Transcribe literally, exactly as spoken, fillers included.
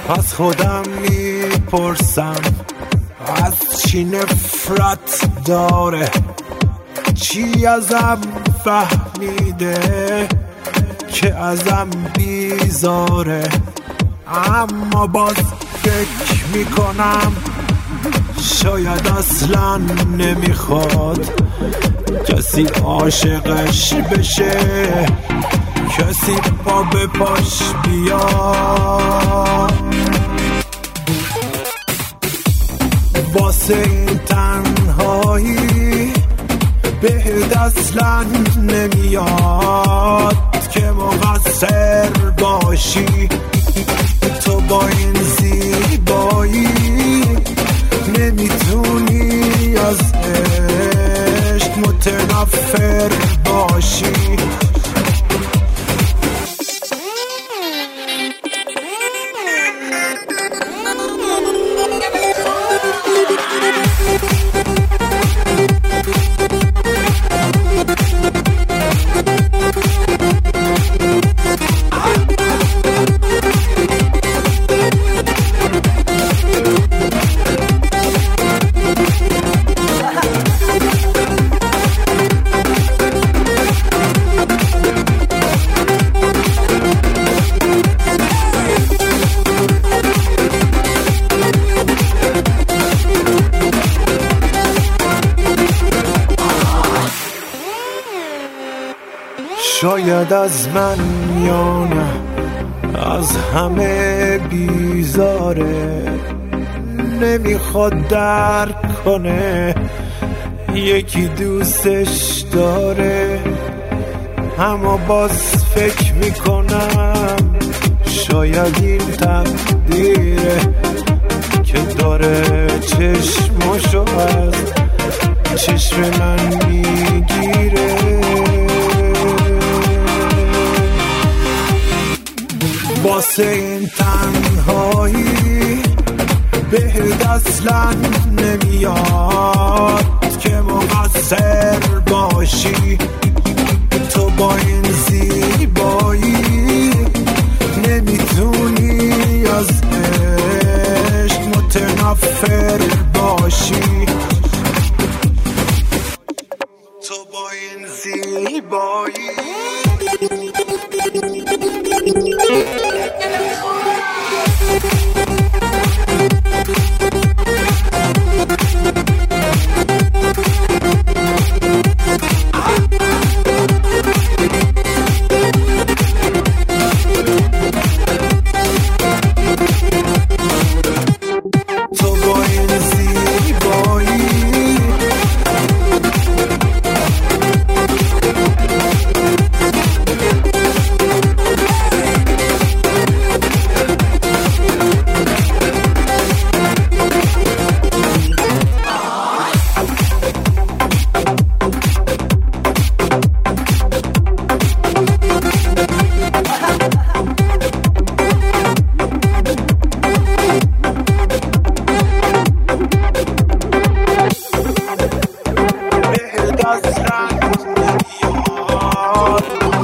از خودم میپرسم از چی نفرت داره، چی ازم فهمیده که ازم بیزاره. اما باز فکر میکنم شاید اصلا نمیخواد کسی عاشقش بشه، کسی پا به پاش بیاد. واسه این تنهایی بهت اصلا نمیاد که مقصر باشی. تو با این زیبایی نمیتونی از عشق متنفر باشی. شاید از من یا نه از همه بیزاره، نمیخواد درک کنه یکی دوستش داره. اما باز فکر میکنم شاید این تقدیره که داره چشمشو از چشم من میگیره. واسه این تنهایی بهت اصلا نمیاد که مقصر باشی. تو با این زیبایی نمیتونی از عشق متنفر باشی. تو با این زیبایی اصلا نمیاد